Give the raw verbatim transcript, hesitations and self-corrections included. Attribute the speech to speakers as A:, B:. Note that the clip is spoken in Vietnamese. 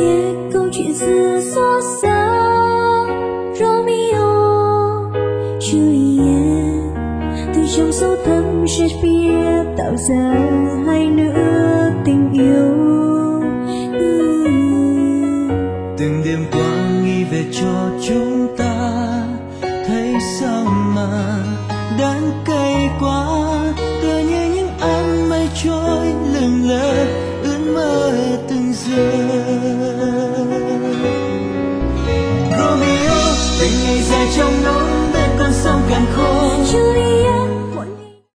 A: biết câu chuyện xưa xót xa. Romeo Juliet từ trong sâu thẳm Shakespeare tạo ra hai nữ tình yêu.